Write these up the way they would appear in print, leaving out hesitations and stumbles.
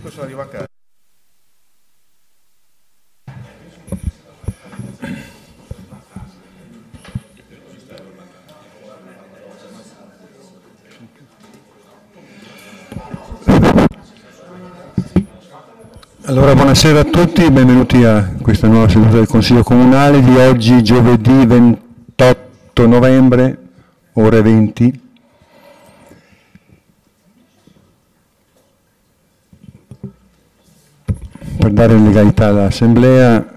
se arrivo a casa. Allora, buonasera a tutti, benvenuti a questa nuova seduta del Consiglio Comunale di oggi, giovedì 28 novembre, ore 20. Per dare legalità all'Assemblea,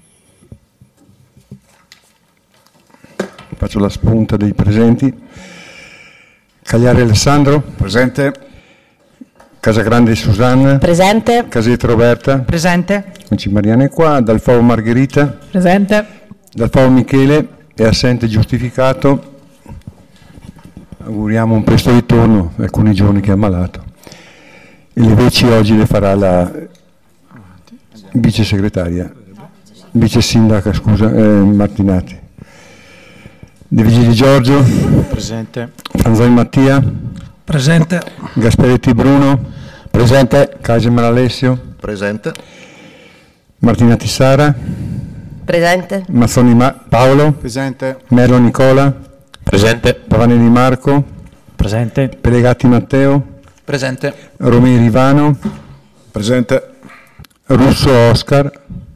faccio la spunta dei presenti. Cagliari Alessandro. Presente. Casagrande Susanna. Presente. Casetta Roberta. Presente. Conci Mariana è qua. Dalfavo Margherita. Presente. Dalfavo Michele è assente giustificato. Auguriamo un presto ritorno, alcuni giorni che è ammalato. E le voci oggi le farà la vice segretaria, vice sindaca, scusa, Martinati. De Vigili Giorgio. Presente. Franzoi Mattia. Presente. Gasperetti Bruno. Presente. Cageman Alessio. Presente. Martinati Sara. Presente. Mazzoni Paolo. Presente. Merlo Nicola. Presente. Pavanelli Marco. Presente. Pelegatti Matteo. Presente. Romeri Ivano. Presente. Russo Oscar.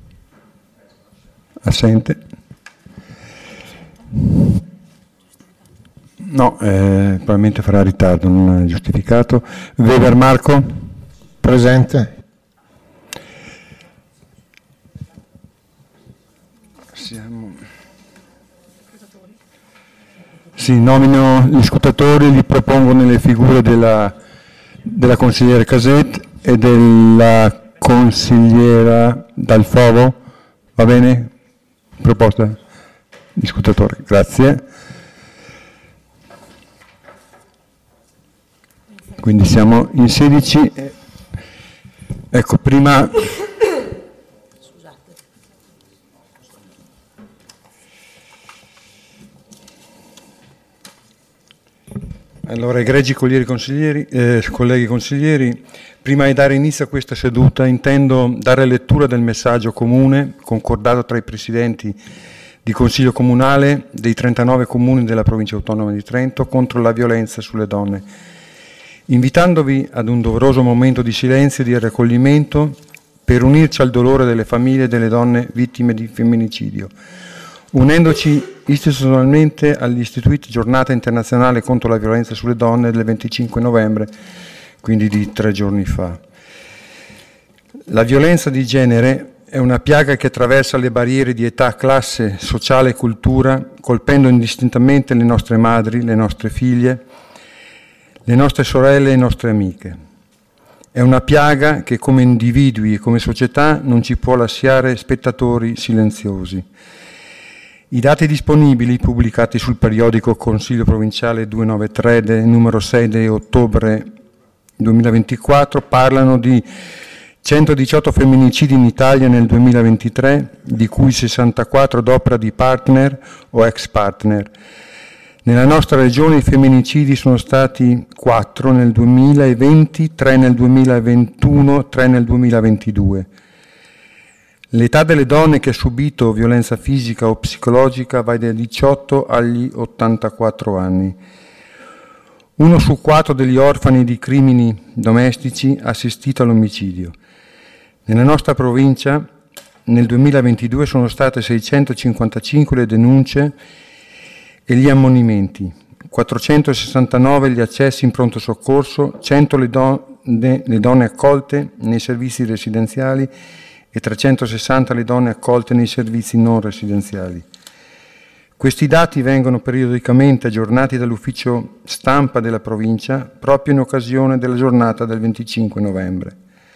Assente. No, probabilmente farà ritardo, non è giustificato. Weber Marco. Presente. Sì, nomino gli scrutatori, li propongo nelle figure della consigliera Caset e della consigliera Dalfavo. Va bene? Proposta di scrutatori. Grazie. Quindi siamo in 16. Ecco, prima... Allora, egregi colleghi consiglieri, prima di dare inizio a questa seduta intendo dare lettura del messaggio comune concordato tra i presidenti di Consiglio Comunale dei 39 comuni della provincia autonoma di Trento contro la violenza sulle donne, invitandovi ad un doveroso momento di silenzio e di raccoglimento per unirci al dolore delle famiglie delle donne vittime di femminicidio, unendoci istituzionalmente all'istituita Giornata Internazionale contro la violenza sulle donne del 25 novembre, quindi di 3 giorni fa. La violenza di genere è una piaga che attraversa le barriere di età, classe, sociale e cultura, colpendo indistintamente le nostre madri, le nostre figlie, le nostre sorelle e le nostre amiche. È una piaga che come individui e come società non ci può lasciare spettatori silenziosi. I dati disponibili, pubblicati sul periodico Consiglio Provinciale 293 numero 6 di ottobre 2024, parlano di 118 femminicidi in Italia nel 2023, di cui 64 ad opera di partner o ex partner. Nella nostra regione i femminicidi sono stati 4 nel 2020, 3 nel 2021, 3 nel 2022. L'età delle donne che ha subito violenza fisica o psicologica va dai 18 agli 84 anni. 1 su 4 degli orfani di crimini domestici ha assistito all'omicidio. Nella nostra provincia nel 2022 sono state 655 le denunce e gli ammonimenti, 469 gli accessi in pronto soccorso, 100 le donne accolte nei servizi residenziali e 360 le donne accolte nei servizi non residenziali. Questi dati vengono periodicamente aggiornati dall'ufficio stampa della provincia proprio in occasione della giornata del 25 novembre.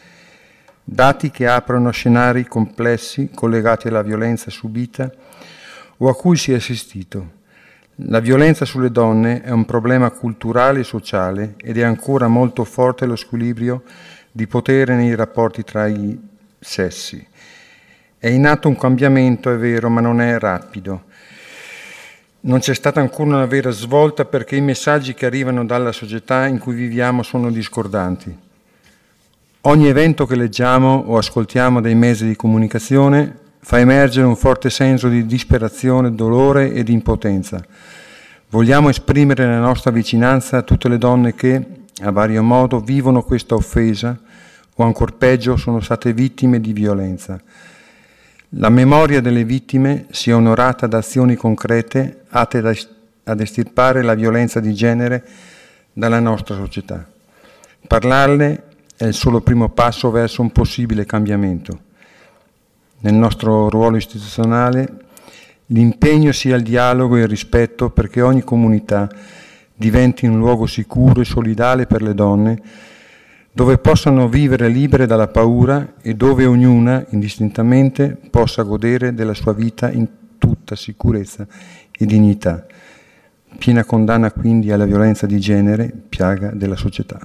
Dati che aprono scenari complessi collegati alla violenza subita o a cui si è assistito. La violenza sulle donne è un problema culturale e sociale ed è ancora molto forte lo squilibrio di potere nei rapporti tra i sessi. È in atto un cambiamento, è vero, ma non è rapido. Non c'è stata ancora una vera svolta perché i messaggi che arrivano dalla società in cui viviamo sono discordanti. Ogni evento che leggiamo o ascoltiamo dai mezzi di comunicazione fa emergere un forte senso di disperazione, dolore e di impotenza. Vogliamo esprimere la nostra vicinanza a tutte le donne che, a vario modo, vivono questa offesa o, ancor peggio, sono state vittime di violenza. La memoria delle vittime sia onorata da azioni concrete atte ad estirpare la violenza di genere dalla nostra società. Parlarne è il solo primo passo verso un possibile cambiamento. Nel nostro ruolo istituzionale l'impegno sia il dialogo e il rispetto perché ogni comunità diventi un luogo sicuro e solidale per le donne, dove possano vivere libere dalla paura e dove ognuna, indistintamente, possa godere della sua vita in tutta sicurezza e dignità. Piena condanna quindi alla violenza di genere, piaga della società.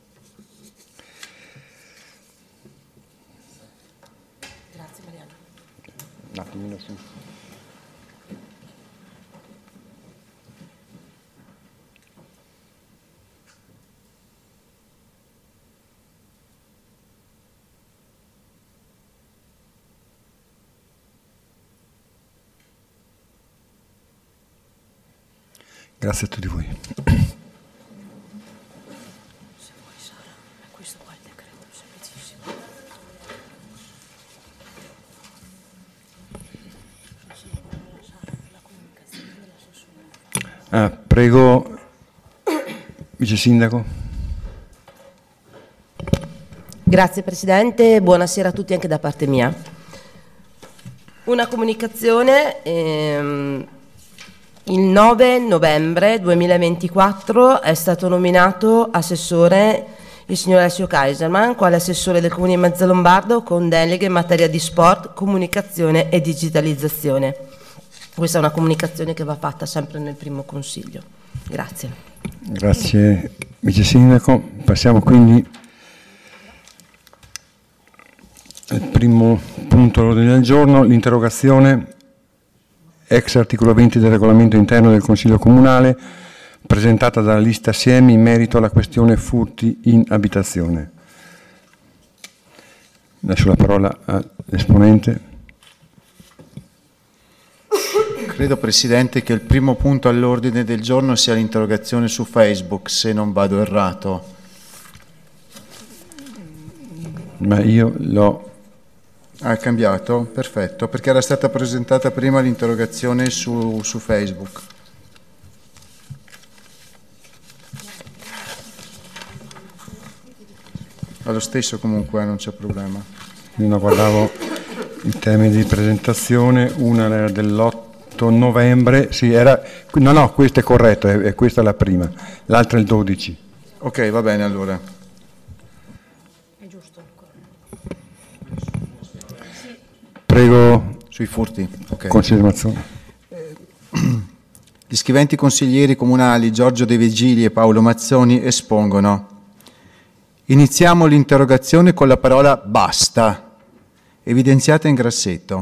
Grazie Mariana. Un attimino su. Grazie a tutti voi. Se vuoi Sara, questo qua è il decreto, semplicissimo. Prego, Vice Sindaco. Grazie Presidente, buonasera a tutti anche da parte mia. Una comunicazione. Il 9 novembre 2024 è stato nominato assessore il signor Alessio Kaiserman, quale assessore del Comune di Mezzalombardo con deleghe in materia di sport, comunicazione e digitalizzazione. Questa è una comunicazione che va fatta sempre nel primo consiglio. Grazie. Grazie Vice Sindaco. Passiamo quindi al primo punto all'ordine del giorno, l'interrogazione ex articolo 20 del regolamento interno del Consiglio Comunale, presentata dalla lista Siemi in merito alla questione furti in abitazione. Lascio la parola all'esponente. Credo, Presidente, che il primo punto all'ordine del giorno sia l'interrogazione su Facebook, se non vado errato. Ma io l'ho... Ha cambiato? Perfetto, perché era stata presentata prima l'interrogazione su Facebook. Fa lo stesso comunque, non c'è problema. Io non guardavo i termini di presentazione, una era dell'8 novembre, sì, era... No, questo è corretto, è questa la prima, l'altra è il 12. Ok, va bene allora. Prego. Sui furti. Okay. Considerazione. Gli scriventi consiglieri comunali Giorgio De Vigili e Paolo Mazzoni espongono: iniziamo l'interrogazione con la parola basta, evidenziata in grassetto.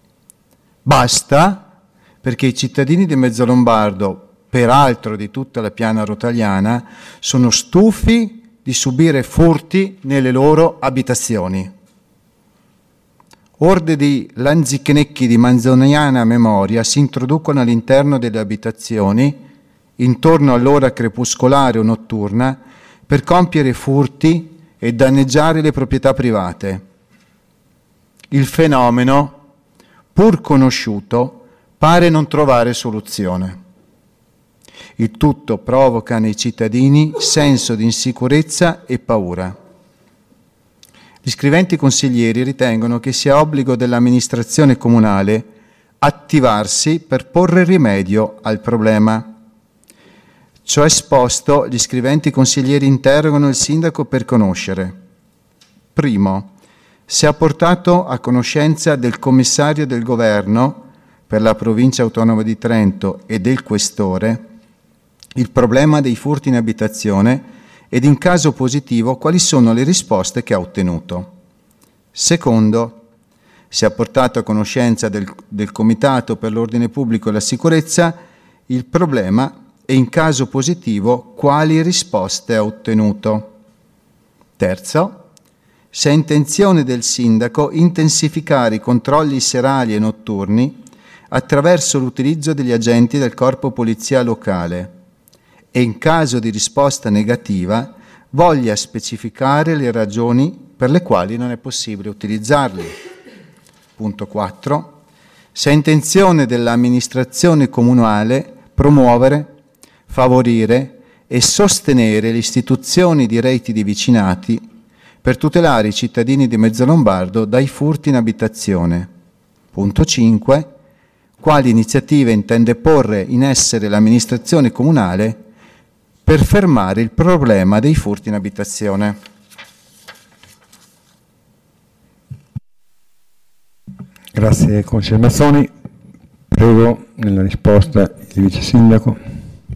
Basta perché i cittadini di Mezzalombardo, peraltro di tutta la piana rotaliana, sono stufi di subire furti nelle loro abitazioni. Orde di lanzichenecchi di manzoniana memoria si introducono all'interno delle abitazioni, intorno all'ora crepuscolare o notturna, per compiere furti e danneggiare le proprietà private. Il fenomeno, pur conosciuto, pare non trovare soluzione. Il tutto provoca nei cittadini senso di insicurezza e paura. Gli scriventi consiglieri ritengono che sia obbligo dell'amministrazione comunale attivarsi per porre rimedio al problema. Ciò esposto, gli scriventi consiglieri interrogano il sindaco per conoscere: primo, se ha portato a conoscenza del commissario del governo per la provincia autonoma di Trento e del questore il problema dei furti in abitazione ed in caso positivo quali sono le risposte che ha ottenuto. Secondo, si è portato a conoscenza del Comitato per l'Ordine Pubblico e la Sicurezza il problema e in caso positivo quali risposte ha ottenuto. Terzo, se è intenzione del sindaco intensificare i controlli serali e notturni attraverso l'utilizzo degli agenti del corpo polizia locale e in caso di risposta negativa voglia specificare le ragioni per le quali non è possibile utilizzarli. Punto 4. Se è intenzione dell'amministrazione comunale promuovere, favorire e sostenere le istituzioni di reti di vicinati per tutelare i cittadini di Mezzalombardo dai furti in abitazione. Punto 5. Quali iniziative intende porre in essere l'amministrazione comunale per fermare il problema dei furti in abitazione? Grazie consigliere Mazzoni. Prego nella risposta il vice sindaco.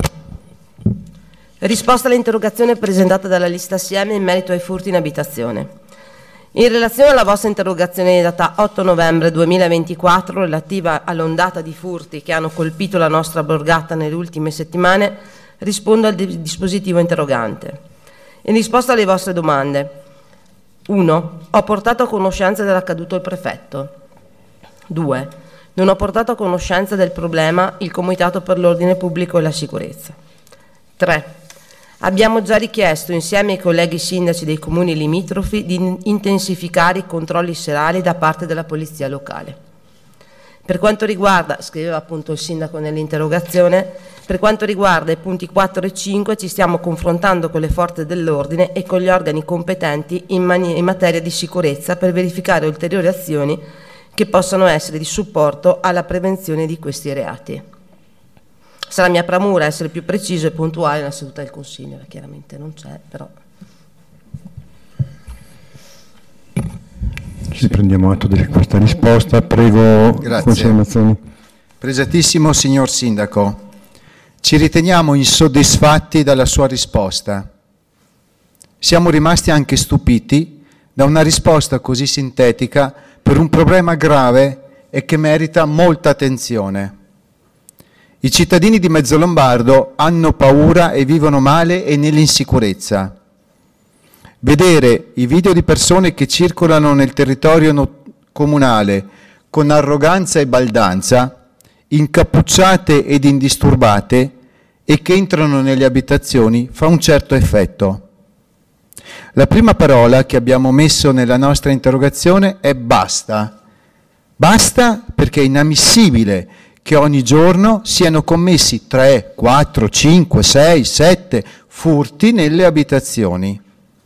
Risposta all'interrogazione presentata dalla lista assieme in merito ai furti in abitazione. In relazione alla vostra interrogazione di data 8 novembre 2024 relativa all'ondata di furti che hanno colpito la nostra borgata nelle ultime settimane, rispondo al dispositivo interrogante. In risposta alle vostre domande: 1. Ho portato a conoscenza dell'accaduto il prefetto. 2. Non ho portato a conoscenza del problema il Comitato per l'Ordine Pubblico e la Sicurezza. 3. Abbiamo già richiesto insieme ai colleghi sindaci dei comuni limitrofi di intensificare i controlli serali da parte della polizia locale. Per quanto riguarda, scriveva appunto il sindaco nell'interrogazione, per quanto riguarda i punti 4 e 5 ci stiamo confrontando con le forze dell'ordine e con gli organi competenti in materia di sicurezza per verificare ulteriori azioni che possano essere di supporto alla prevenzione di questi reati. Sarà mia premura essere più preciso e puntuale nella seduta del Consiglio, chiaramente non c'è, però. Ci prendiamo atto di questa risposta. Prego, consigliere Mazzoni. Pregiatissimo signor Sindaco, ci riteniamo insoddisfatti dalla sua risposta. Siamo rimasti anche stupiti da una risposta così sintetica per un problema grave e che merita molta attenzione. I cittadini di Mezzalombardo hanno paura e vivono male e nell'insicurezza. Vedere i video di persone che circolano nel territorio comunale con arroganza e baldanza, incappucciate ed indisturbate e che entrano nelle abitazioni fa un certo effetto. La prima parola che abbiamo messo nella nostra interrogazione è basta. Basta perché è inammissibile che ogni giorno siano commessi 3, 4, 5, 6, 7 furti nelle abitazioni.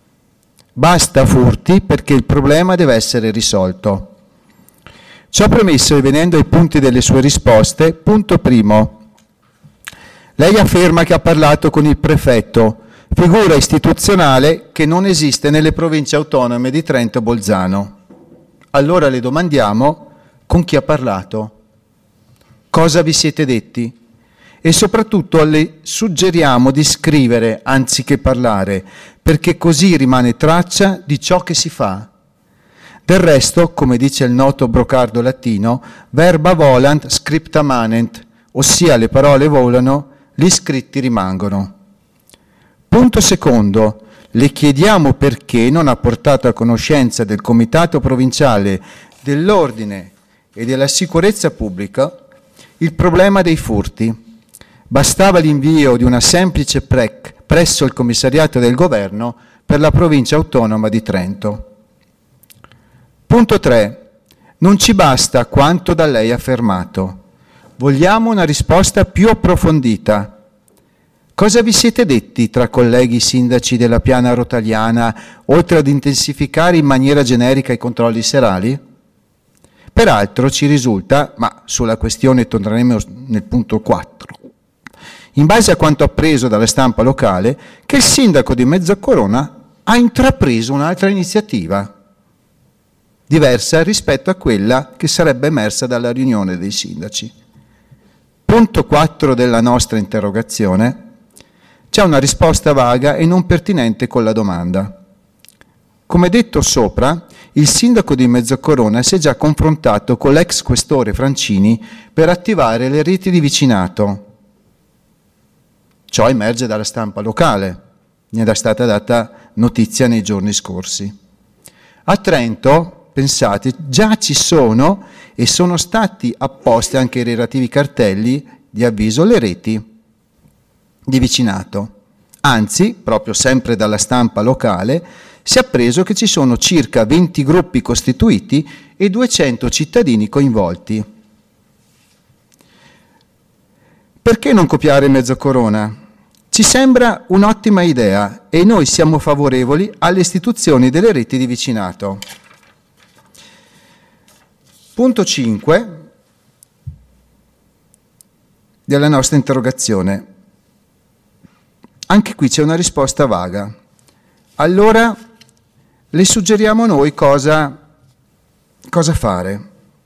Basta furti perché il problema deve essere risolto. Ciò premesso e venendo ai punti delle sue risposte, punto primo. Lei afferma che ha parlato con il prefetto, figura istituzionale che non esiste nelle province autonome di Trento e Bolzano. Allora le domandiamo con chi ha parlato. Cosa vi siete detti? E soprattutto le suggeriamo di scrivere anziché parlare, perché così rimane traccia di ciò che si fa. Del resto, come dice il noto brocardo latino, verba volant scripta manent, ossia le parole volano, gli scritti rimangono. Punto secondo, le chiediamo perché non ha portato a conoscenza del Comitato Provinciale dell'Ordine e della Sicurezza Pubblica il problema dei furti. Bastava l'invio di una semplice PREC presso il commissariato del governo per la provincia autonoma di Trento. Punto 3. Non ci basta quanto da lei affermato. Vogliamo una risposta più approfondita. Cosa vi siete detti tra colleghi sindaci della piana rotaliana, oltre ad intensificare in maniera generica i controlli serali? Peraltro ci risulta, ma sulla questione torneremo nel punto 4, in base a quanto appreso dalla stampa locale, che il sindaco di Mezzocorona ha intrapreso un'altra iniziativa, diversa rispetto a quella che sarebbe emersa dalla riunione dei sindaci. Punto 4 della nostra interrogazione, c'è una risposta vaga e non pertinente con la domanda. Come detto sopra, il sindaco di Mezzocorona si è già confrontato con l'ex questore Francini per attivare le reti di vicinato. Ciò emerge dalla stampa locale, ne è stata data notizia nei giorni scorsi. A Trento, pensate, già ci sono e sono stati apposti anche i relativi cartelli di avviso alle reti di vicinato. Anzi, proprio sempre dalla stampa locale, si è appreso che ci sono circa 20 gruppi costituiti e 200 cittadini coinvolti. Perché non copiare Mezzocorona? Ci sembra un'ottima idea e noi siamo favorevoli alle istituzioni delle reti di vicinato. Punto 5 della nostra interrogazione. Anche qui c'è una risposta vaga. Allora le suggeriamo noi cosa fare.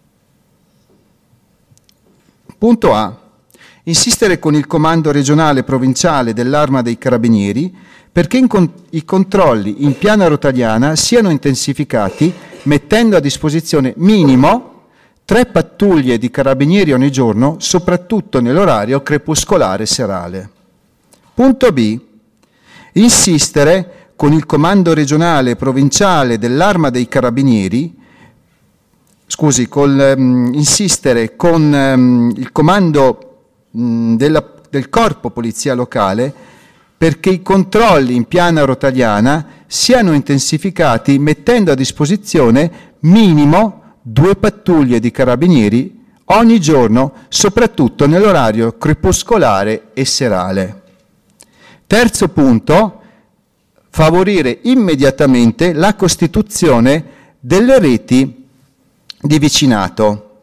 Punto A. Insistere con il comando regionale provinciale dell'Arma dei Carabinieri perché i controlli in piana rotaliana siano intensificati mettendo a disposizione minimo 3 pattuglie di carabinieri ogni giorno, soprattutto nell'orario crepuscolare serale. Punto B. Insistere con il comando regionale provinciale dell'Arma dei Carabinieri, insistere con il comando del corpo polizia locale perché i controlli in piana rotaliana siano intensificati mettendo a disposizione minimo 2 pattuglie di carabinieri ogni giorno, soprattutto nell'orario crepuscolare e serale. Terzo punto, favorire immediatamente la costituzione delle reti di vicinato.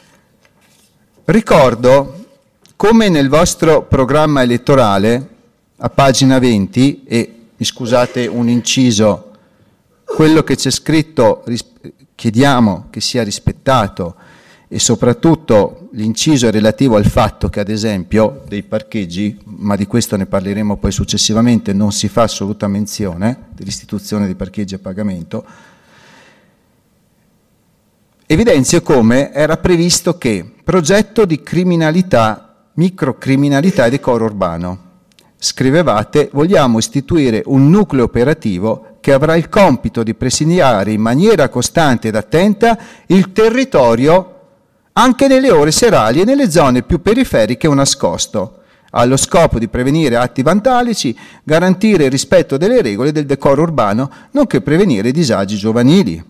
Ricordo come nel vostro programma elettorale, a pagina 20, e mi scusate un inciso, quello che c'è scritto chiediamo che sia rispettato e soprattutto l'inciso è relativo al fatto che ad esempio dei parcheggi, ma di questo ne parleremo poi successivamente, non si fa assoluta menzione dell'istituzione di parcheggi a pagamento. Evidenzio come era previsto che progetto di criminalità, microcriminalità e decoro urbano. Scrivevate, vogliamo istituire un nucleo operativo che avrà il compito di presidiare in maniera costante ed attenta il territorio anche nelle ore serali e nelle zone più periferiche o nascosto, allo scopo di prevenire atti vandalici, garantire il rispetto delle regole del decoro urbano, nonché prevenire disagi giovanili.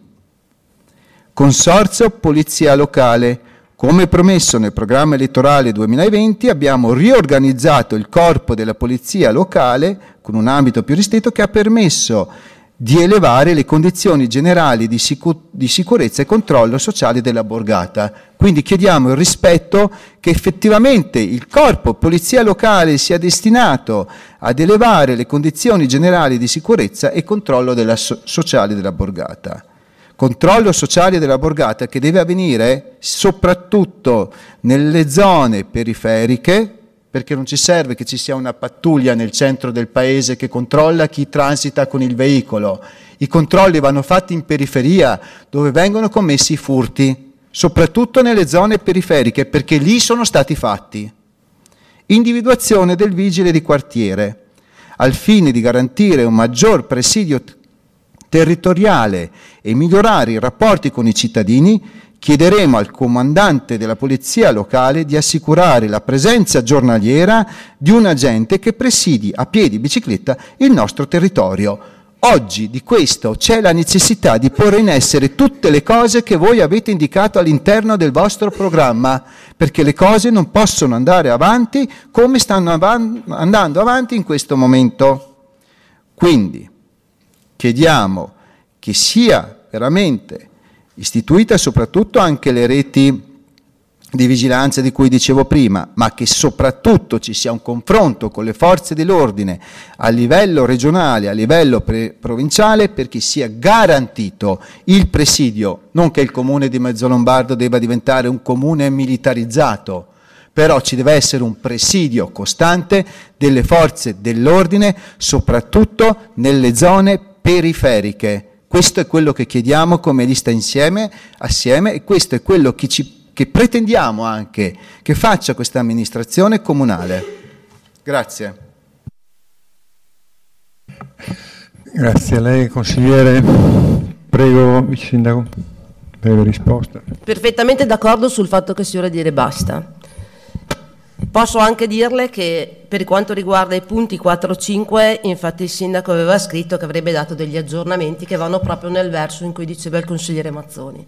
Consorzio Polizia Locale. Come promesso nel programma elettorale 2020 abbiamo riorganizzato il corpo della Polizia Locale con un ambito più ristretto che ha permesso di elevare le condizioni generali di sicurezza e controllo sociale della borgata. Quindi chiediamo il rispetto che effettivamente il corpo Polizia Locale sia destinato ad elevare le condizioni generali di sicurezza e controllo sociale della borgata. Controllo sociale della borgata che deve avvenire soprattutto nelle zone periferiche, perché non ci serve che ci sia una pattuglia nel centro del paese che controlla chi transita con il veicolo. I controlli vanno fatti in periferia, dove vengono commessi i furti, soprattutto nelle zone periferiche, perché lì sono stati fatti. Individuazione del vigile di quartiere, al fine di garantire un maggior presidio territoriale e migliorare i rapporti con i cittadini, chiederemo al comandante della polizia locale di assicurare la presenza giornaliera di un agente che presidi a piedi e bicicletta il nostro territorio. Oggi di questo c'è la necessità di porre in essere tutte le cose che voi avete indicato all'interno del vostro programma, perché le cose non possono andare avanti come stanno andando avanti in questo momento. Quindi chiediamo che sia veramente istituita soprattutto anche le reti di vigilanza di cui dicevo prima, ma che soprattutto ci sia un confronto con le forze dell'ordine a livello regionale, a livello provinciale, perché sia garantito il presidio, non che il comune di Mezzolombardo debba diventare un comune militarizzato, però ci deve essere un presidio costante delle forze dell'ordine, soprattutto nelle zone periferiche. Questo è quello che chiediamo come lista assieme e questo è quello che pretendiamo anche che faccia questa amministrazione comunale. Grazie. Grazie a lei, consigliere. Prego, Vice Sindaco, breve risposta. Perfettamente d'accordo sul fatto che sia ora di dire basta. Posso anche dirle che per quanto riguarda i punti 4 e 5, infatti il Sindaco aveva scritto che avrebbe dato degli aggiornamenti che vanno proprio nel verso in cui diceva il consigliere Mazzoni.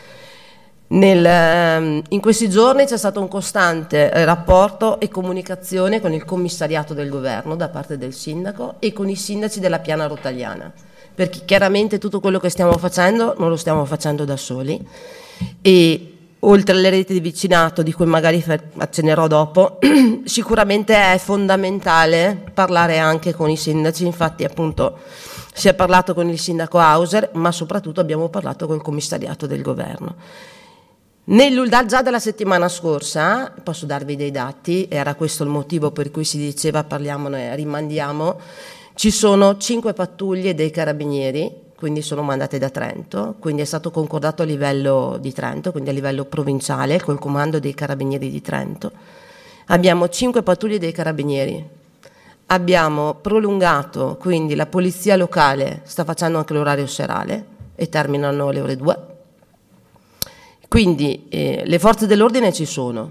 In questi giorni c'è stato un costante rapporto e comunicazione con il commissariato del governo da parte del Sindaco e con i sindaci della piana rotagliana, perché chiaramente tutto quello che stiamo facendo non lo stiamo facendo da soli, e oltre alle reti di vicinato di cui magari accennerò dopo, sicuramente è fondamentale parlare anche con i sindaci. Infatti appunto si è parlato con il sindaco Hauser, ma soprattutto abbiamo parlato col commissariato del governo. Già dalla settimana scorsa, posso darvi dei dati, era questo il motivo per cui si diceva parliamone, rimandiamo, ci sono 5 pattuglie dei carabinieri, quindi sono mandate da Trento, quindi è stato concordato a livello di Trento, quindi a livello provinciale, col comando dei carabinieri di Trento. Abbiamo 5 pattuglie dei carabinieri, abbiamo prolungato, quindi la polizia locale sta facendo anche l'orario serale e terminano alle ore 2. Quindi le forze dell'ordine ci sono,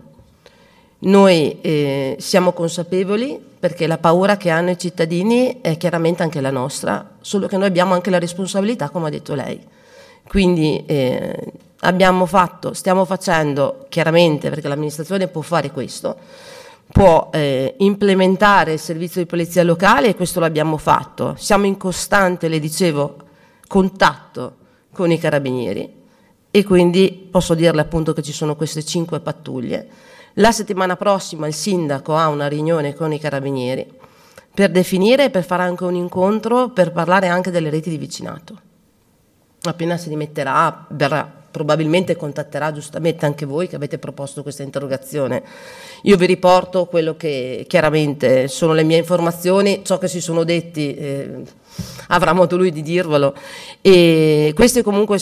noi siamo consapevoli perché la paura che hanno i cittadini è chiaramente anche la nostra, solo che noi abbiamo anche la responsabilità, come ha detto lei. Quindi stiamo facendo chiaramente, perché l'amministrazione può fare questo, può implementare il servizio di polizia locale, e questo l'abbiamo fatto. Siamo in costante, le dicevo, contatto con i carabinieri, e quindi posso dirle appunto che ci sono queste 5 pattuglie. La settimana prossima il sindaco ha una riunione con i carabinieri per definire e per fare anche un incontro per parlare anche delle reti di vicinato. Appena si rimetterà, probabilmente contatterà giustamente anche voi che avete proposto questa interrogazione. Io vi riporto quello che chiaramente sono le mie informazioni, ciò che si sono detti avrà modo lui di dirvelo, e queste comunque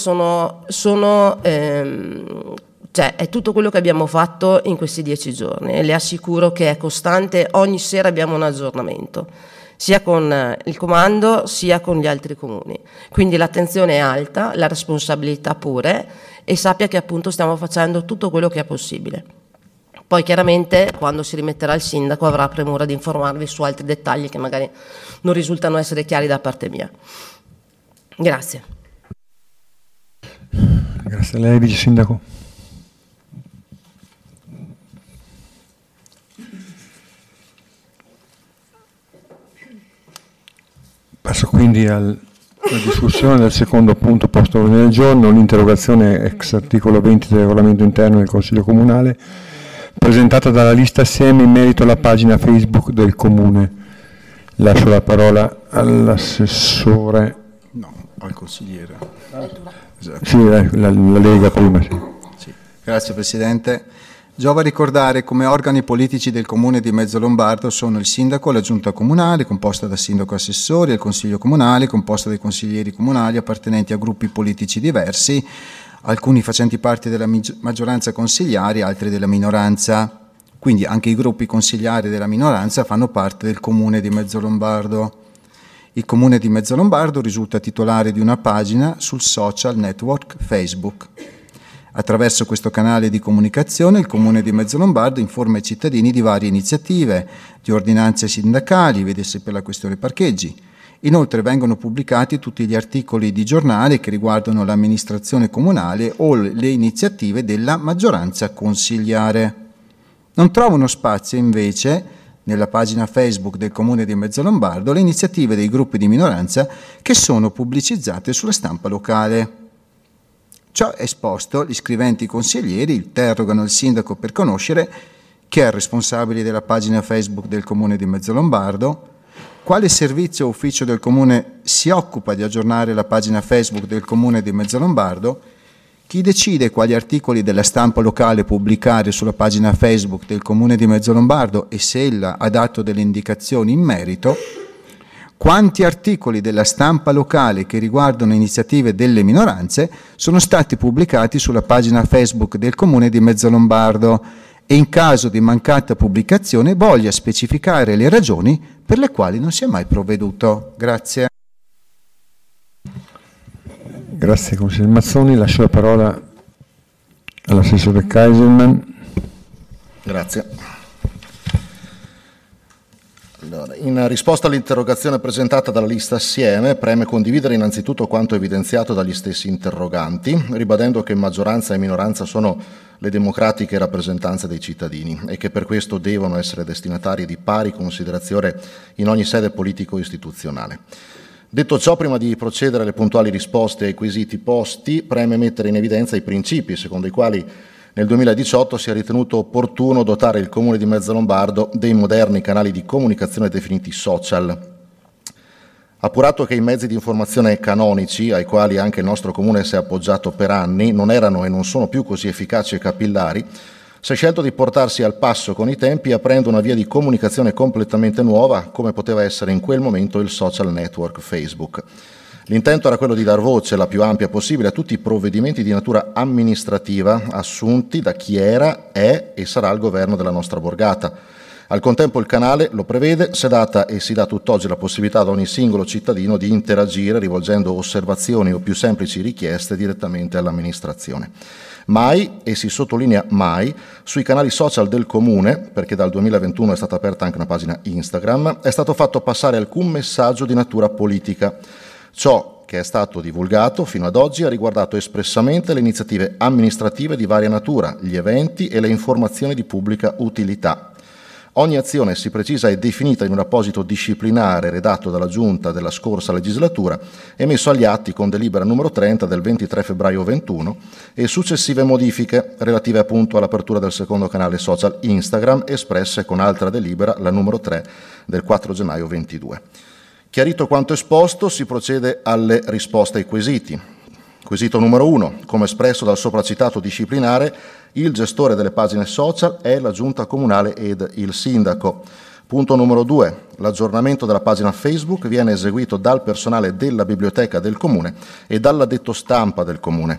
è tutto quello che abbiamo fatto in questi 10 giorni, e le assicuro che è costante, ogni sera abbiamo un aggiornamento, sia con il comando sia con gli altri comuni, quindi l'attenzione è alta, la responsabilità pure, e sappia che appunto stiamo facendo tutto quello che è possibile. Poi chiaramente quando si rimetterà il sindaco avrà premura di informarvi su altri dettagli che magari non risultano essere chiari da parte mia. Grazie. Grazie a lei, Vice Sindaco. Passo quindi alla discussione del secondo punto posto all'ordine del giorno, l'interrogazione ex articolo 20 del regolamento interno del Consiglio Comunale, presentata dalla lista assieme in merito alla pagina Facebook del Comune. Lascio la parola all'assessore. No, al consigliere. Esatto. Sì, la Lega prima. Sì. Sì. Grazie Presidente. Giova ricordare come organi politici del Comune di Mezzolombardo sono il Sindaco, la Giunta Comunale, composta da Sindaco Assessori, e il Consiglio Comunale, composto dai consiglieri comunali appartenenti a gruppi politici diversi, alcuni facenti parte della maggioranza consigliari, altri della minoranza. Quindi anche i gruppi consigliari della minoranza fanno parte del Comune di Mezzolombardo. Il Comune di Mezzolombardo risulta titolare di una pagina sul social network Facebook. Attraverso questo canale di comunicazione il Comune di Mezzolombardo informa i cittadini di varie iniziative, di ordinanze sindacali, vedesse per la questione parcheggi. Inoltre vengono pubblicati tutti gli articoli di giornale che riguardano l'amministrazione comunale o le iniziative della maggioranza consigliare. Non trovano spazio invece nella pagina Facebook del Comune di Mezzolombardo le iniziative dei gruppi di minoranza che sono pubblicizzate sulla stampa locale. Ciò esposto, gli scriventi consiglieri interrogano il sindaco per conoscere chi è il responsabile della pagina Facebook del Comune di Mezzolombardo, quale servizio o ufficio del Comune si occupa di aggiornare la pagina Facebook del Comune di Mezzolombardo, chi decide quali articoli della stampa locale pubblicare sulla pagina Facebook del Comune di Mezzolombardo e se ella ha dato delle indicazioni in merito, quanti articoli della stampa locale che riguardano iniziative delle minoranze sono stati pubblicati sulla pagina Facebook del Comune di Mezzolombardo e in caso di mancata pubblicazione voglia specificare le ragioni per le quali non si è mai provveduto. Grazie. Grazie consigliere Mazzoni, lascio la parola all'assessore Kaiserman. Grazie. Allora, in risposta all'interrogazione presentata dalla lista assieme, preme condividere innanzitutto quanto evidenziato dagli stessi interroganti, ribadendo che maggioranza e minoranza sono le democratiche rappresentanze dei cittadini e che per questo devono essere destinatari di pari considerazione in ogni sede politico-istituzionale. Detto ciò, prima di procedere alle puntuali risposte ai quesiti posti, preme mettere in evidenza i principi secondo i quali nel 2018 si è ritenuto opportuno dotare il Comune di Mezzalombardo dei moderni canali di comunicazione definiti social. Appurato che i mezzi di informazione canonici, ai quali anche il nostro Comune si è appoggiato per anni, non erano e non sono più così efficaci e capillari, si è scelto di portarsi al passo con i tempi aprendo una via di comunicazione completamente nuova, come poteva essere in quel momento il social network Facebook. L'intento era quello di dar voce la più ampia possibile a tutti i provvedimenti di natura amministrativa assunti da chi era, è e sarà al governo della nostra borgata. Al contempo il canale lo prevede, si è data e si dà tutt'oggi la possibilità ad ogni singolo cittadino di interagire rivolgendo osservazioni o più semplici richieste direttamente all'amministrazione. Mai, e si sottolinea mai, sui canali social del Comune, perché dal 2021 è stata aperta anche una pagina Instagram, è stato fatto passare alcun messaggio di natura politica. Ciò che è stato divulgato fino ad oggi ha riguardato espressamente le iniziative amministrative di varia natura, gli eventi e le informazioni di pubblica utilità. Ogni azione, si precisa, è definita in un apposito disciplinare redatto dalla Giunta della scorsa legislatura e messo agli atti con delibera numero 30 del 23 febbraio 21 e successive modifiche relative appunto all'apertura del secondo canale social Instagram espresse con altra delibera, la numero 3 del 4 gennaio 22. Chiarito quanto esposto, si procede alle risposte ai quesiti. Quesito numero 1. Come espresso dal sopracitato disciplinare, il gestore delle pagine social è la Giunta Comunale ed il Sindaco. Punto numero 2. L'aggiornamento della pagina Facebook viene eseguito dal personale della Biblioteca del Comune e dall'addetto stampa del Comune.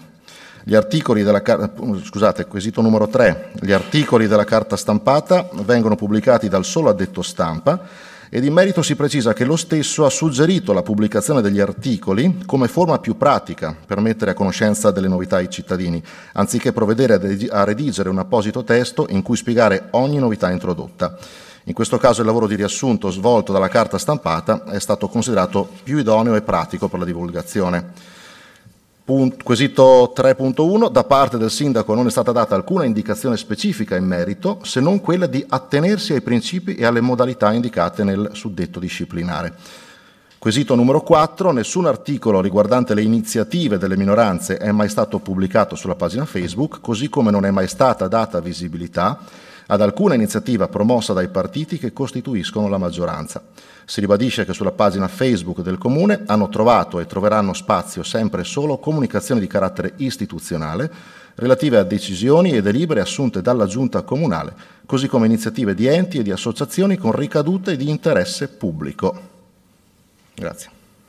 Quesito numero 3. Gli articoli della carta stampata vengono pubblicati dal solo addetto stampa ed in merito si precisa che lo stesso ha suggerito la pubblicazione degli articoli come forma più pratica per mettere a conoscenza delle novità ai cittadini, anziché provvedere a redigere un apposito testo in cui spiegare ogni novità introdotta. In questo caso il lavoro di riassunto svolto dalla carta stampata è stato considerato più idoneo e pratico per la divulgazione. Quesito 3.1. Da parte del Sindaco non è stata data alcuna indicazione specifica in merito, se non quella di attenersi ai principi e alle modalità indicate nel suddetto disciplinare. Quesito numero 4. Nessun articolo riguardante le iniziative delle minoranze è mai stato pubblicato sulla pagina Facebook, così come non è mai stata data visibilità ad alcuna iniziativa promossa dai partiti che costituiscono la maggioranza. Si ribadisce che sulla pagina Facebook del Comune hanno trovato e troveranno spazio sempre e solo comunicazioni di carattere istituzionale relative a decisioni e delibere assunte dalla Giunta Comunale, così come iniziative di enti e di associazioni con ricadute di interesse pubblico. Grazie.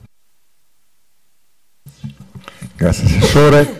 Grazie Assessore.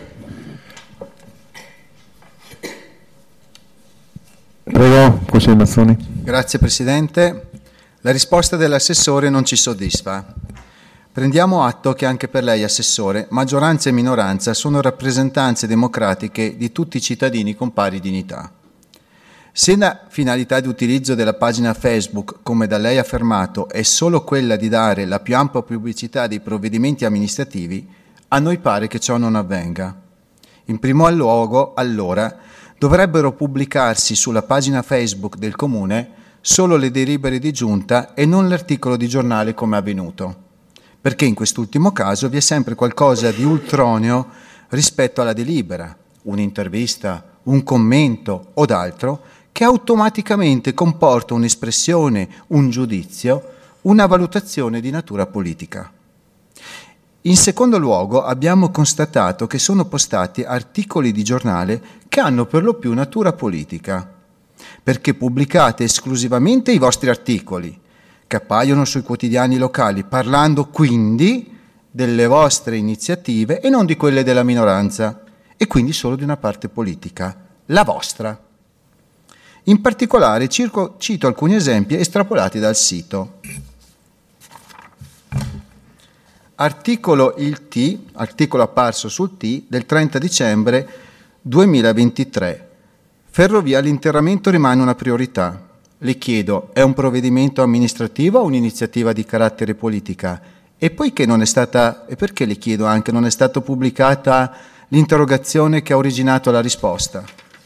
Prego, consigliere Mazzoni. Grazie Presidente. La risposta dell'assessore non ci soddisfa. Prendiamo atto che anche per lei, Assessore, maggioranza e minoranza sono rappresentanze democratiche di tutti i cittadini con pari dignità. Se la finalità di utilizzo della pagina Facebook, come da lei affermato, è solo quella di dare la più ampia pubblicità dei provvedimenti amministrativi, a noi pare che ciò non avvenga. In primo luogo, allora, dovrebbero pubblicarsi sulla pagina Facebook del Comune solo le delibere di giunta e non l'articolo di giornale come è avvenuto, perché in quest'ultimo caso vi è sempre qualcosa di ultroneo rispetto alla delibera, un'intervista, un commento o d'altro che automaticamente comporta un'espressione, un giudizio, una valutazione di natura politica. In secondo luogo abbiamo constatato che sono postati articoli di giornale che hanno per lo più natura politica, perché pubblicate esclusivamente i vostri articoli, che appaiono sui quotidiani locali, parlando quindi delle vostre iniziative e non di quelle della minoranza, e quindi solo di una parte politica, la vostra. In particolare cito alcuni esempi estrapolati dal sito. articolo apparso sul T del 30 dicembre 2023. Ferrovia, l'interramento rimane una priorità. Le chiedo, è un provvedimento amministrativo o un'iniziativa di carattere politica? E poiché non è stata, e perché le chiedo anche, non è stata pubblicata l'interrogazione che ha originato la risposta?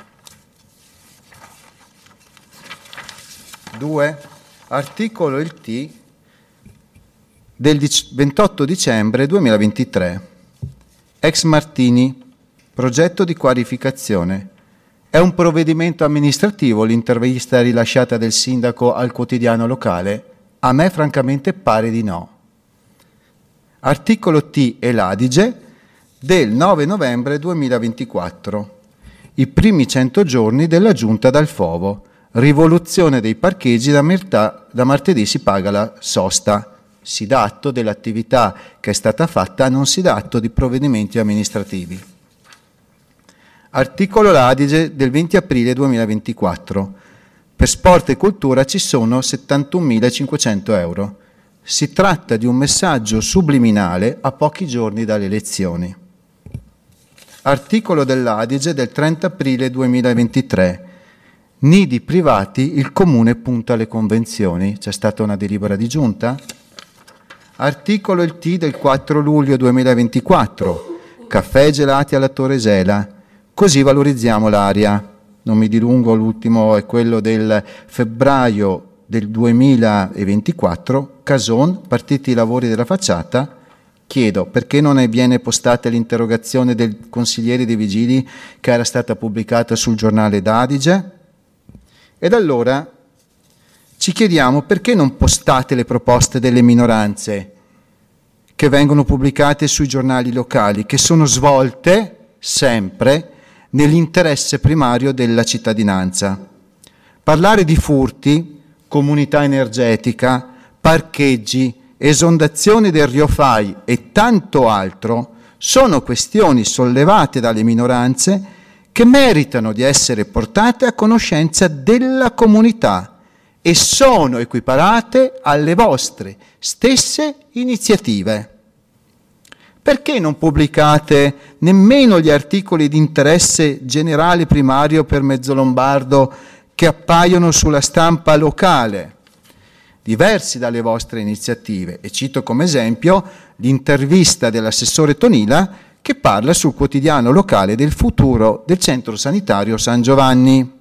2. Articolo il T del 28 dicembre 2023. Ex Martini, progetto di qualificazione. È un provvedimento amministrativo l'intervista rilasciata del sindaco al quotidiano locale? A me francamente pare di no. Articolo T e l'Adige del 9 novembre 2024. I primi 100 giorni della giunta dal Fovo. Rivoluzione dei parcheggi, da martedì si paga la sosta. Si dà atto dell'attività che è stata fatta, non si dà atto di provvedimenti amministrativi. Articolo l'Adige del 20 aprile 2024. Per sport e cultura ci sono 71.500 euro. Si tratta di un messaggio subliminale a pochi giorni dalle elezioni. Articolo dell'Adige del 30 aprile 2023. Nidi privati, il Comune punta alle convenzioni. C'è stata una delibera di giunta? Articolo il T del 4 luglio 2024. Caffè e gelati alla Torre Gela. Così valorizziamo l'aria. Non mi dilungo, l'ultimo è quello del febbraio del 2024. Cason, partiti i lavori della facciata. Chiedo perché non viene postata l'interrogazione del consigliere dei vigili che era stata pubblicata sul giornale d'Adige? Ed allora ci chiediamo perché non postate le proposte delle minoranze che vengono pubblicate sui giornali locali, che sono svolte sempre nell'interesse primario della cittadinanza. Parlare di furti, comunità energetica, parcheggi, esondazione del Rio Fai e tanto altro sono questioni sollevate dalle minoranze che meritano di essere portate a conoscenza della comunità e sono equiparate alle vostre stesse iniziative. Perché non pubblicate nemmeno gli articoli di interesse generale primario per Mezzolombardo che appaiono sulla stampa locale, diversi dalle vostre iniziative? E cito come esempio l'intervista dell'assessore Tonila che parla sul quotidiano locale del futuro del centro sanitario San Giovanni.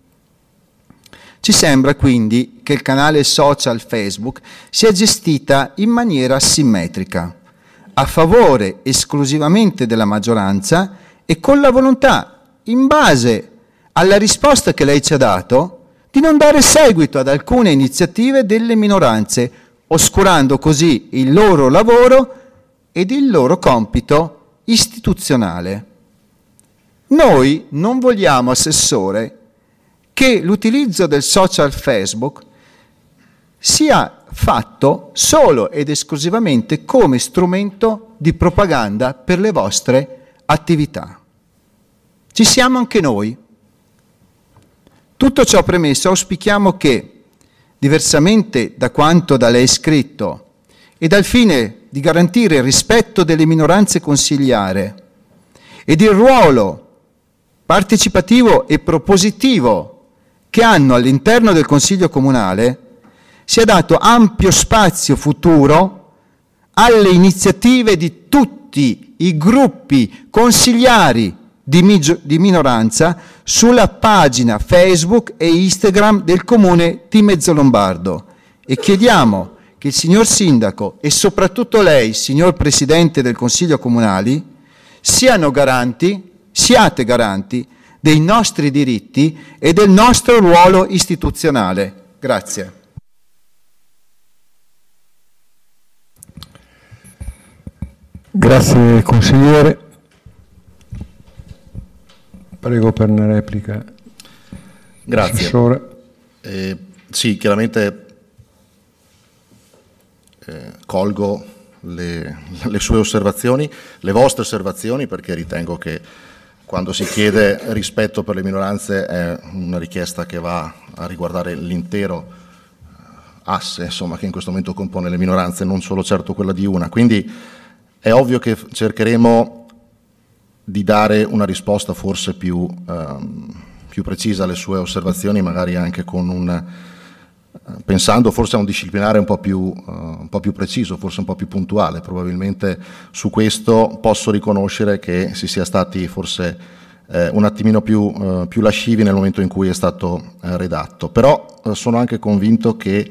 Ci sembra quindi che il canale social Facebook sia gestita in maniera asimmetrica, a favore esclusivamente della maggioranza e con la volontà, in base alla risposta che lei ci ha dato, di non dare seguito ad alcune iniziative delle minoranze, oscurando così il loro lavoro ed il loro compito istituzionale. Noi non vogliamo, Assessore, che l'utilizzo del social Facebook sia fatto solo ed esclusivamente come strumento di propaganda per le vostre attività. Ci siamo anche noi. Tutto ciò premesso, auspichiamo che, diversamente da quanto da lei scritto e dal fine di garantire il rispetto delle minoranze consigliare ed il ruolo partecipativo e propositivo che hanno all'interno del Consiglio Comunale, sia dato ampio spazio futuro alle iniziative di tutti i gruppi consigliari di minoranza sulla pagina Facebook e Instagram del Comune di Mezzolombardo. E chiediamo che il signor Sindaco e soprattutto lei, signor Presidente del Consiglio Comunale, siate garanti dei nostri diritti e del nostro ruolo istituzionale. Grazie. Grazie consigliere. Prego per una replica. Grazie. Assessore. Sì, chiaramente colgo le sue osservazioni, le vostre osservazioni, perché ritengo che quando si chiede rispetto per le minoranze è una richiesta che va a riguardare l'intero asse, insomma, che in questo momento compone le minoranze, non solo certo quella di una. Quindi È ovvio che cercheremo di dare una risposta forse più precisa alle sue osservazioni, magari anche con pensando forse a un disciplinare un po' più preciso, forse un po' più puntuale. Probabilmente su questo posso riconoscere che si sia stati forse un attimino più lascivi nel momento in cui è stato redatto, però sono anche convinto che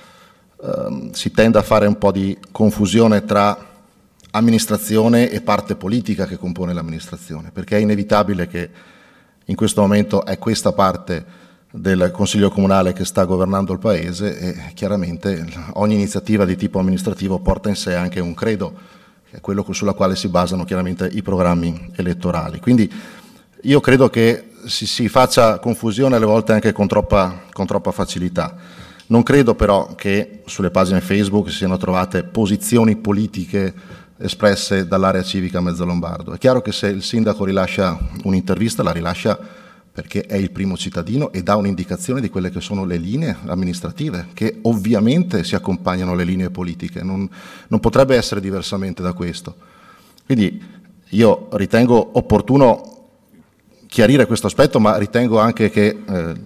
si tende a fare un po' di confusione tra amministrazione e parte politica che compone l'amministrazione, perché è inevitabile che in questo momento è questa parte del Consiglio Comunale che sta governando il Paese e chiaramente ogni iniziativa di tipo amministrativo porta in sé anche un credo, che è quello sulla quale si basano chiaramente i programmi elettorali. Quindi io credo che si faccia confusione alle volte anche con troppa facilità. Non credo però che sulle pagine Facebook si siano trovate posizioni politiche espresse dall'area civica Mezzalombardo. È chiaro che se il sindaco rilascia un'intervista la rilascia perché è il primo cittadino e dà un'indicazione di quelle che sono le linee amministrative, che ovviamente si accompagnano alle linee politiche, non potrebbe essere diversamente da questo. Quindi io ritengo opportuno chiarire questo aspetto, ma ritengo anche che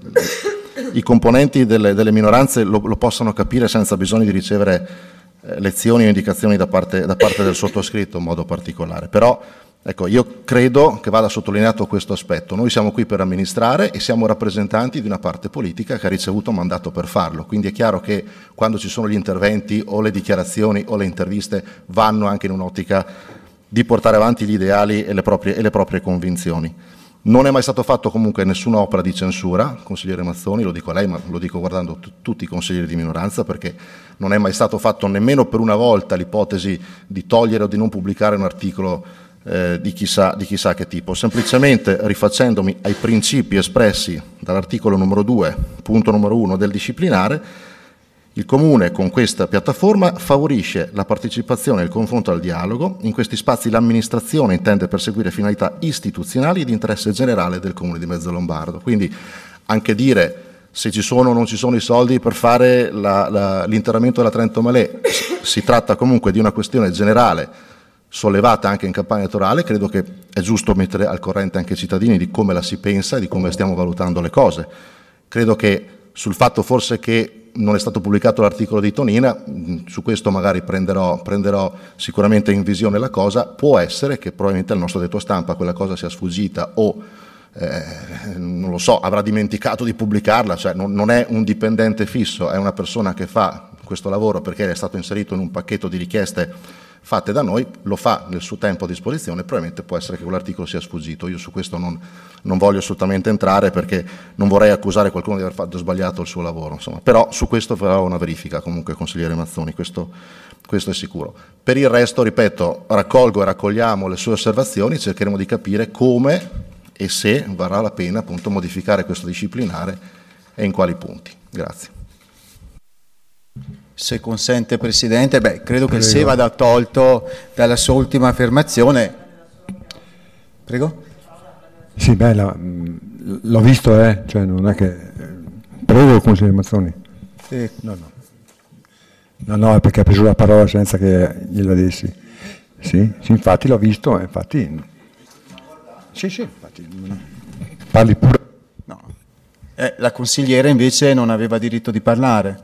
i componenti delle minoranze lo possano capire senza bisogno di ricevere lezioni o indicazioni da parte del sottoscritto in modo particolare. Però ecco, io credo che vada sottolineato questo aspetto. Noi siamo qui per amministrare e siamo rappresentanti di una parte politica che ha ricevuto un mandato per farlo, quindi è chiaro che quando ci sono gli interventi o le dichiarazioni o le interviste vanno anche in un'ottica di portare avanti gli ideali e le proprie convinzioni. Non è mai stato fatto comunque nessuna opera di censura, consigliere Mazzoni, lo dico a lei, ma lo dico guardando tutti i consiglieri di minoranza, perché non è mai stato fatto nemmeno per una volta l'ipotesi di togliere o di non pubblicare un articolo di chissà che tipo, semplicemente rifacendomi ai principi espressi dall'articolo numero 2, punto numero 1 del disciplinare. Il Comune con questa piattaforma favorisce la partecipazione e il confronto al dialogo. In questi spazi l'amministrazione intende perseguire finalità istituzionali e di interesse generale del Comune di Mezzalombardo. Quindi anche dire se ci sono o non ci sono i soldi per fare l'interramento della Trento Malè, si tratta comunque di una questione generale sollevata anche in campagna elettorale. Credo che è giusto mettere al corrente anche i cittadini di come la si pensa e di come stiamo valutando le cose. Credo che sul fatto forse che non è stato pubblicato l'articolo di Tonina, su questo magari prenderò sicuramente in visione la cosa. Può essere che probabilmente al nostro detto stampa quella cosa sia sfuggita o non lo so, avrà dimenticato di pubblicarla, cioè non è un dipendente fisso, è una persona che fa questo lavoro perché è stato inserito in un pacchetto di richieste fatte da noi, lo fa nel suo tempo a disposizione. Probabilmente può essere che quell'articolo sia sfuggito. Io su questo non voglio assolutamente entrare, perché non vorrei accusare qualcuno di aver fatto sbagliato il suo lavoro, insomma. Però su questo farò una verifica comunque, consigliere Mazzoni, questo è sicuro. Per il resto, ripeto, raccolgo e raccogliamo le sue osservazioni, cercheremo di capire come e se varrà la pena appunto modificare questo disciplinare e in quali punti. Grazie. Se consente, Presidente, credo che il se vada tolto dalla sua ultima affermazione. Prego? Sì, l'ho visto, cioè non è che... Prego, consigliere Mazzoni. Sì. No, è perché ha preso la parola senza che gliela dessi. Sì, infatti l'ho visto, infatti... Sì, infatti... Parli pure. No. La consigliera invece non aveva diritto di parlare.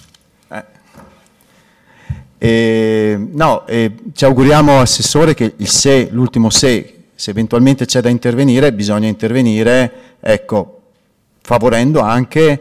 Ci auguriamo, Assessore, che l'ultimo se eventualmente c'è da intervenire, bisogna intervenire, ecco, favorendo anche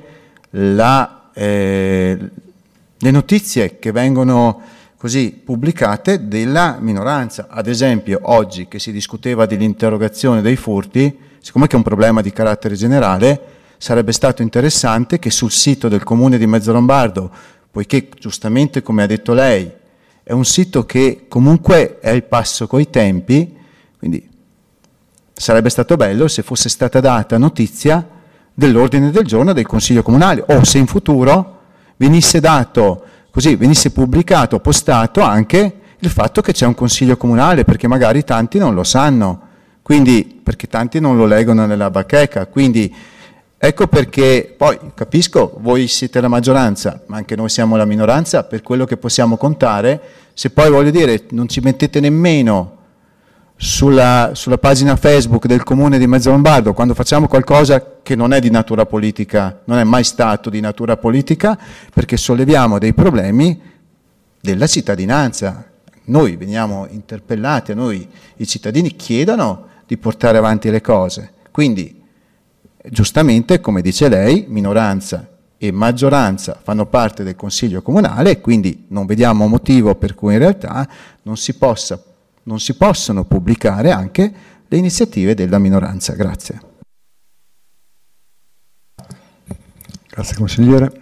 le notizie che vengono così pubblicate della minoranza. Ad esempio, oggi che si discuteva dell'interrogazione dei furti, siccome che è un problema di carattere generale, sarebbe stato interessante che sul sito del Comune di Mezzalombardo, poiché giustamente, come ha detto lei, è un sito che comunque è al passo coi tempi, quindi sarebbe stato bello se fosse stata data notizia dell'ordine del giorno del Consiglio Comunale, o se in futuro venisse dato, così venisse pubblicato, postato anche il fatto che c'è un Consiglio Comunale, perché magari tanti non lo sanno, quindi perché tanti non lo leggono nella bacheca, quindi Ecco perché, poi capisco, voi siete la maggioranza, ma anche noi siamo la minoranza, per quello che possiamo contare, se poi voglio dire non ci mettete nemmeno sulla pagina Facebook del Comune di Mezzalombardo, quando facciamo qualcosa che non è di natura politica, non è mai stato di natura politica, perché solleviamo dei problemi della cittadinanza. Noi veniamo interpellati, a noi i cittadini chiedono di portare avanti le cose, quindi giustamente, come dice lei, minoranza e maggioranza fanno parte del Consiglio Comunale e quindi non vediamo motivo per cui in realtà non si possono pubblicare anche le iniziative della minoranza. Grazie. Grazie consigliere.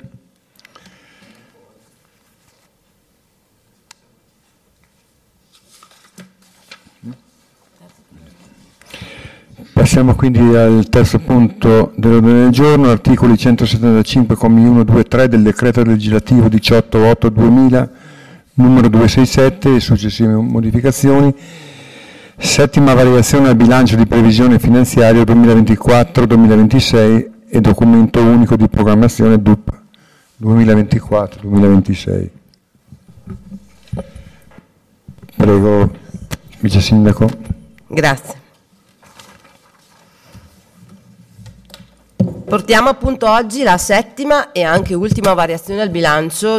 Passiamo quindi al terzo punto dell'ordine del giorno, articoli 175, commi 1, 2 e 3 del decreto legislativo 18/8/2000, numero 267 e successive modificazioni. Settima variazione al bilancio di previsione finanziaria 2024-2026 e documento unico di programmazione DUP 2024-2026. Prego, Vice Sindaco. Grazie. Portiamo appunto oggi la settima e anche ultima variazione al bilancio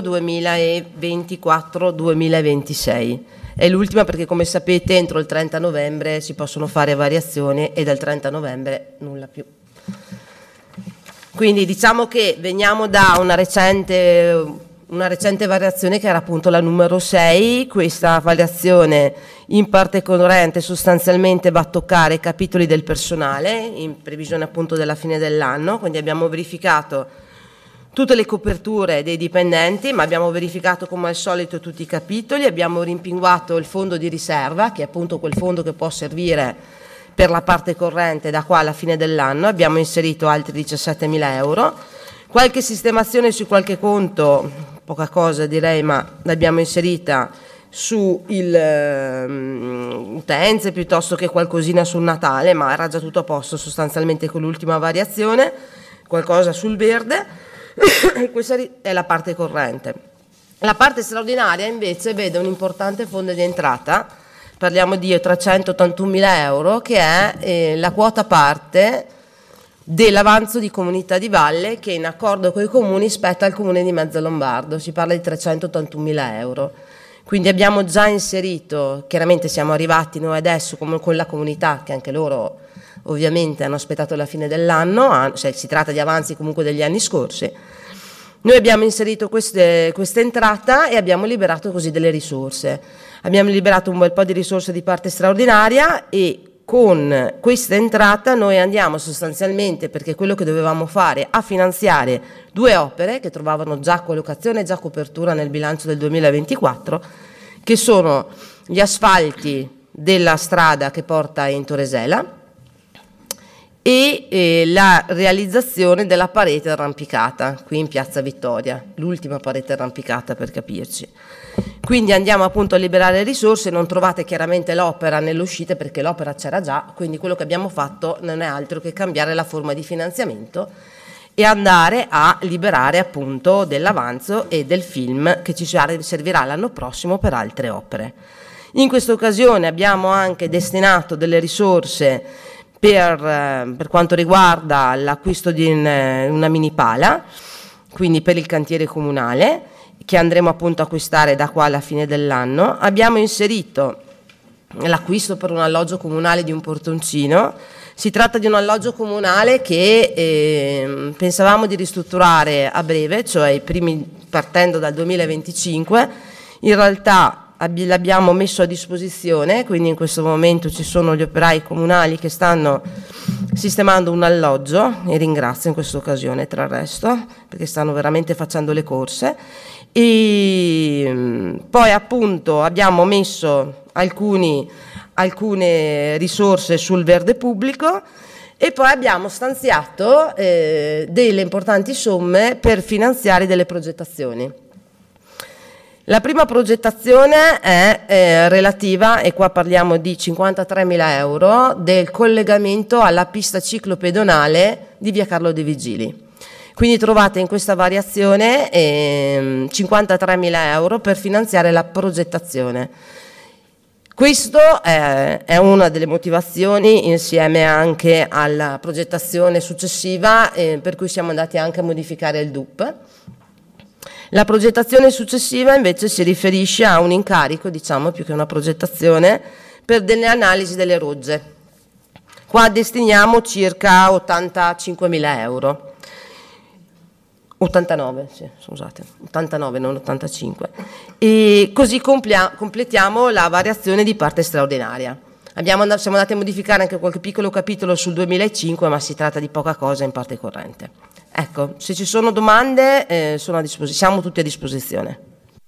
2024-2026. È l'ultima perché, come sapete, entro il 30 novembre si possono fare variazioni e dal 30 novembre nulla più. Quindi diciamo che veniamo da una recente variazione che era appunto la numero 6. Questa variazione in parte corrente sostanzialmente va a toccare i capitoli del personale in previsione appunto della fine dell'anno, quindi abbiamo verificato tutte le coperture dei dipendenti, ma abbiamo verificato come al solito tutti i capitoli, abbiamo rimpinguato il fondo di riserva, che è appunto quel fondo che può servire per la parte corrente da qua alla fine dell'anno, abbiamo inserito altri 17.000 euro, qualche sistemazione su qualche conto, poca cosa direi, ma l'abbiamo inserita su utenze piuttosto che qualcosina sul Natale, ma era già tutto a posto sostanzialmente con l'ultima variazione, qualcosa sul verde. Questa è la parte corrente. La parte straordinaria invece vede un importante fondo di entrata, parliamo di 381.000 euro, che è la quota parte dell'avanzo di comunità di valle che in accordo con i comuni spetta al comune di Mezzalombardo, si parla di 381.000 euro. Quindi abbiamo già inserito, chiaramente siamo arrivati noi adesso come con la comunità, che anche loro ovviamente hanno aspettato la fine dell'anno, cioè si tratta di avanzi comunque degli anni scorsi. Noi abbiamo inserito questa entrata e abbiamo liberato così delle risorse. Abbiamo liberato un bel po' di risorse di parte straordinaria e con questa entrata noi andiamo sostanzialmente, perché quello che dovevamo fare, a finanziare due opere che trovavano già collocazione e già copertura nel bilancio del 2024, che sono gli asfalti della strada che porta in Toresela e la realizzazione della parete arrampicata qui in Piazza Vittoria, l'ultima parete arrampicata per capirci. Quindi andiamo appunto a liberare risorse, non trovate chiaramente l'opera nelle uscite perché l'opera c'era già, quindi quello che abbiamo fatto non è altro che cambiare la forma di finanziamento e andare a liberare appunto dell'avanzo e del film che ci servirà l'anno prossimo per altre opere. In questa occasione abbiamo anche destinato delle risorse per quanto riguarda l'acquisto di una mini pala, quindi per il cantiere comunale, che andremo appunto a acquistare da qua alla fine dell'anno. Abbiamo inserito l'acquisto per un alloggio comunale di un portoncino. Si tratta di un alloggio comunale che pensavamo di ristrutturare a breve, cioè partendo dal 2025. In realtà l'abbiamo messo a disposizione, quindi in questo momento ci sono gli operai comunali che stanno sistemando un alloggio, e ringrazio in questa occasione tra il resto perché stanno veramente facendo le corse. E poi appunto abbiamo messo alcune risorse sul verde pubblico e poi abbiamo stanziato delle importanti somme per finanziare delle progettazioni. La prima progettazione è relativa, e qua parliamo di 53.000 euro, del collegamento alla pista ciclopedonale di via Carlo De Vigili. Quindi trovate in questa variazione 53.000 euro per finanziare la progettazione. Questo è una delle motivazioni, insieme anche alla progettazione successiva, per cui siamo andati anche a modificare il DUP. La progettazione successiva invece si riferisce a un incarico, diciamo, più che una progettazione, per delle analisi delle rogge. Qua destiniamo circa 85.000 euro. 89, sì, scusate, 89, non 85. E così completiamo la variazione di parte straordinaria. Siamo andati a modificare anche qualche piccolo capitolo sul 2005, ma si tratta di poca cosa in parte corrente. Ecco, se ci sono domande siamo tutti a disposizione.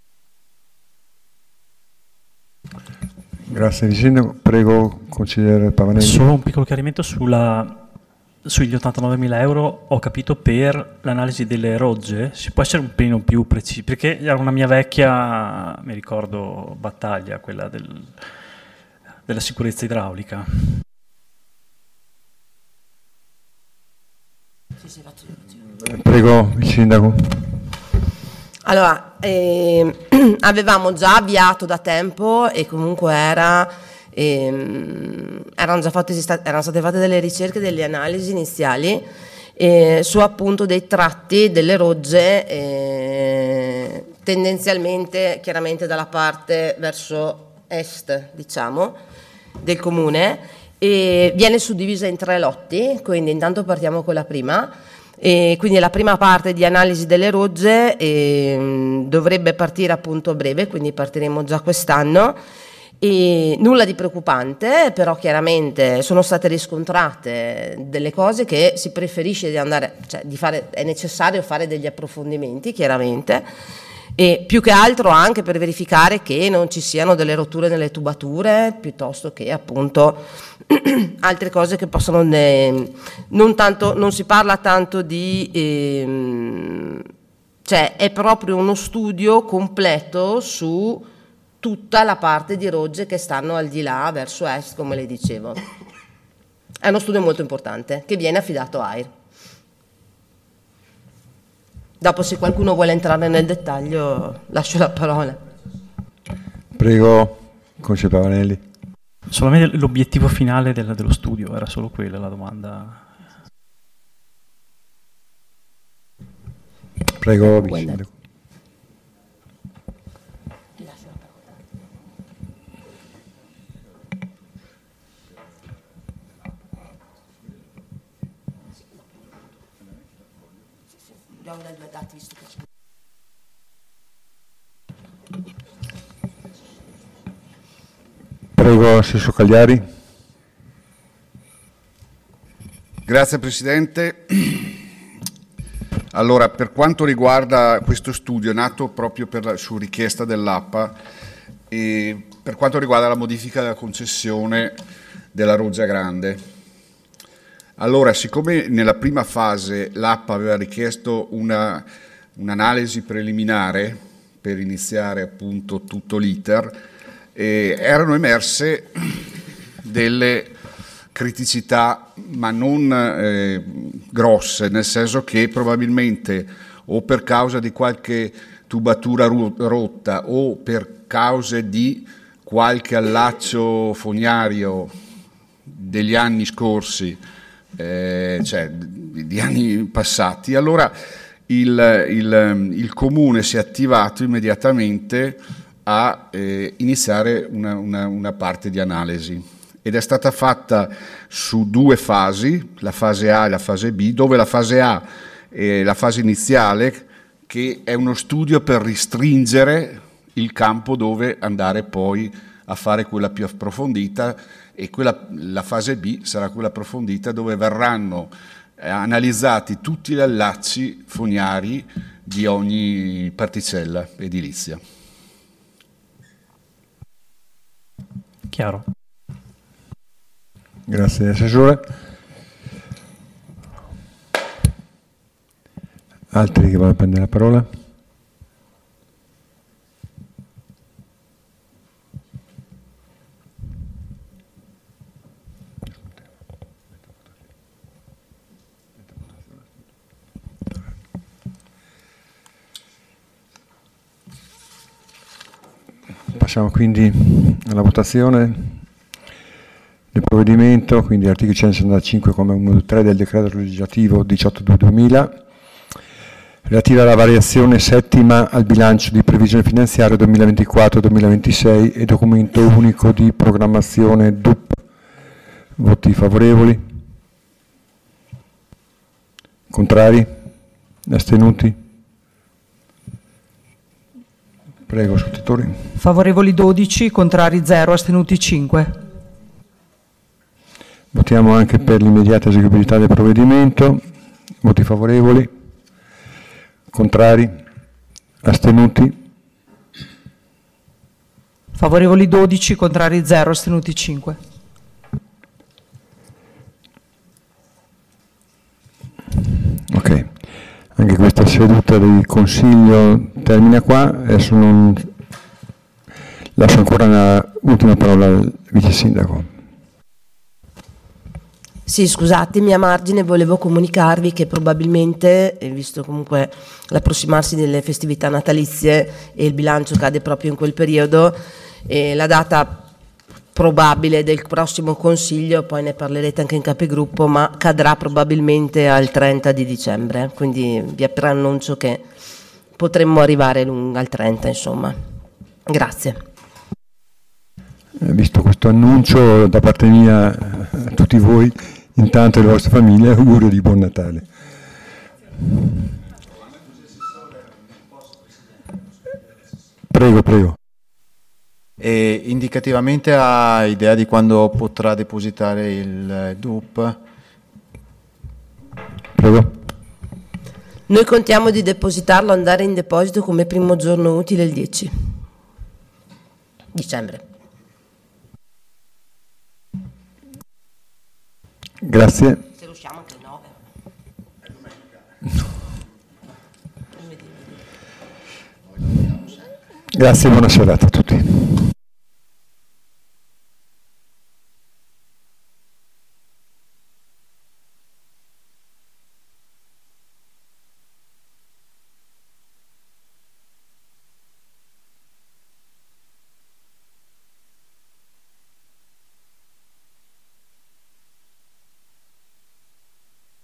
Grazie Sindaco. Prego, consigliere Pavanelli. Solo un piccolo chiarimento sugli 89.000 euro, ho capito, per l'analisi delle rogge. Si può essere un pelino più precisi? Perché era una mia vecchia, mi ricordo, battaglia, quella della sicurezza idraulica. Prego, il Sindaco. Allora, avevamo già avviato da tempo e comunque erano state fatte delle ricerche, delle analisi iniziali su appunto dei tratti delle rogge, tendenzialmente chiaramente dalla parte verso est, diciamo, del comune, e viene suddivisa in 3 lotti, quindi intanto partiamo con la prima. E quindi la prima parte di analisi delle rogge dovrebbe partire appunto a breve, quindi partiremo già quest'anno. E nulla di preoccupante, però chiaramente sono state riscontrate delle cose che si preferisce di andare, cioè è necessario fare degli approfondimenti chiaramente, e più che altro anche per verificare che non ci siano delle rotture nelle tubature, piuttosto che appunto altre cose che possono non si parla tanto di cioè è proprio uno studio completo su tutta la parte di rogge che stanno al di là verso est, come le dicevo. È uno studio molto importante che viene affidato a AIR. Dopo, se qualcuno vuole entrare nel dettaglio, lascio la parola. Prego, consigliere Pavanelli. Solamente l'obiettivo finale dello studio, era solo quella la domanda. Prego, Sindaco. Prego, Assessore Cagliari. Grazie Presidente. Allora, per quanto riguarda questo studio, è nato proprio su richiesta dell'APA, e per quanto riguarda la modifica della concessione della Roggia Grande. Allora, siccome nella prima fase l'APA aveva richiesto un'analisi preliminare per iniziare appunto tutto l'iter, erano emerse delle criticità, ma non grosse, nel senso che probabilmente o per causa di qualche tubatura rotta o per cause di qualche allaccio fognario degli anni scorsi, cioè di anni passati, allora il Comune si è attivato immediatamente a iniziare una parte di analisi, ed è stata fatta su 2 fasi, la fase A e la fase B, dove la fase A è la fase iniziale, che è uno studio per ristringere il campo dove andare poi a fare quella più approfondita, e la fase B sarà quella approfondita, dove verranno analizzati tutti gli allacci fognari di ogni particella edilizia. Chiaro. Grazie Assessore. Altri che vogliono prendere la parola? Passiamo quindi alla votazione del provvedimento, quindi articolo 165,1.3 del decreto legislativo 18/2000, relativa alla variazione settima al bilancio di previsione finanziaria 2024-2026 e documento unico di programmazione DUP. Voti favorevoli? Contrari? Astenuti? Prego, scrutatori. Favorevoli 12, contrari 0, astenuti 5. Votiamo anche per l'immediata eseguibilità del provvedimento. Voti favorevoli? Contrari? Astenuti? Favorevoli 12, contrari 0, astenuti 5. Ok. Anche questa seduta del Consiglio termina qua. Adesso lascio ancora l'ultima parola al Vice Sindaco. Sì, scusatemi, a margine volevo comunicarvi che probabilmente, visto comunque l'approssimarsi delle festività natalizie e il bilancio cade proprio in quel periodo, la data probabile del prossimo Consiglio, poi ne parlerete anche in capigruppo, ma cadrà probabilmente al 30 di dicembre, quindi vi preannuncio che potremmo arrivare al 30, insomma. Grazie. Visto questo annuncio da parte mia a tutti voi, intanto e alle vostre famiglie, augurio di buon Natale. Prego. E indicativamente ha idea di quando potrà depositare il DUP? Prego. Noi contiamo di depositarlo, andare in deposito come primo giorno utile il 10 dicembre. Grazie. Se riusciamo anche il 9. Grazie e buona serata a tutti.